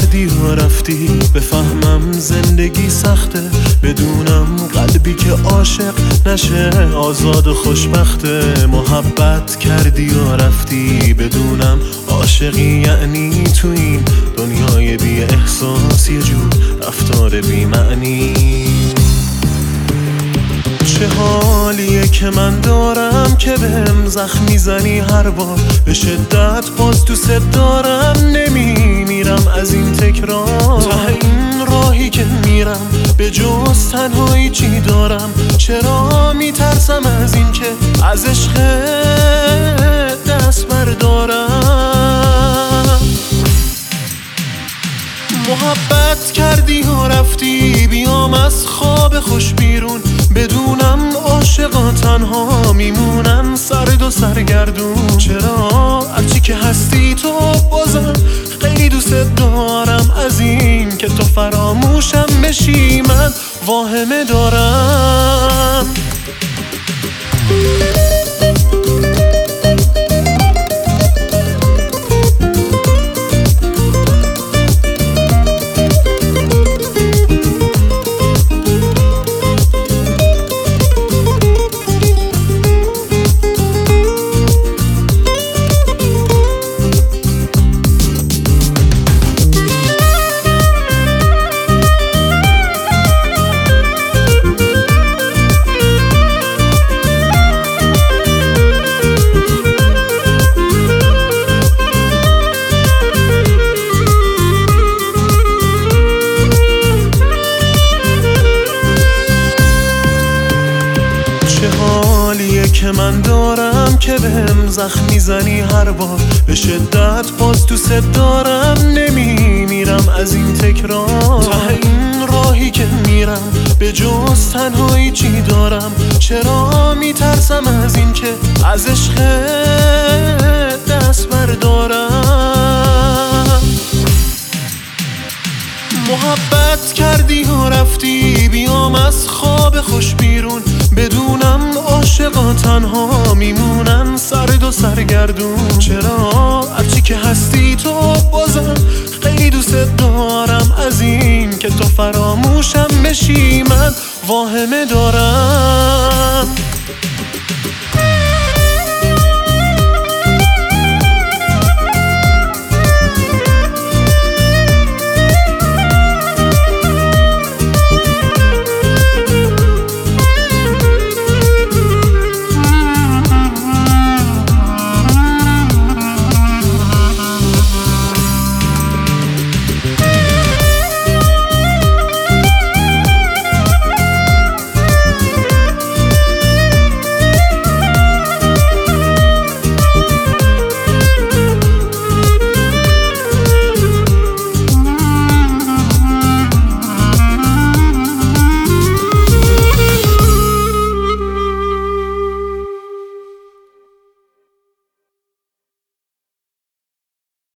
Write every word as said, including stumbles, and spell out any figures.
کردی و رفتی. بفهمم زندگی سخته، بدونم قلبی که عاشق نشه آزاد و خوشبخته. محبت کردی و رفتی، بدونم عاشقی یعنی تو این دنیای بی احساس یه جور رفتار بی معنی. چه حالیه که من دارم که بهم زخم میزنی هر بار، به شدت باز دوست دارم، نمیمیرم از این تکرار. ته این راهی که میرم به جز تنهایی چی دارم؟ چرا میترسم از این که از عشق دست بردارم؟ محبت کردی و رفتی، بیام از خواب خوش بیرون، بدونم عاشقا تنها میمونن سرد و سرگردون. چرا هرچی که هستی تو بازم خیلی دوست دارم، از این که تو فراموشم بشی من واهمه دارم. چه حالیه که من دارم که بهم زخم میزنی هر بار، به شدت باز دوست دارم، نمیمیرم از این تکرار. ته این راهی که میرم به جز تنهایی چی دارم؟ چرا میترسم از این که از عشق دست بردارم؟ محبت کردی و رفتی، بیام از خواب خوش بیرون، بدونم عاشقا تنها میمونن سرد و سرگردون. چرا هرچی که هستی تو بازم خیلی دوست دارم، از این که تو فراموشم بشی من واهمه دارم.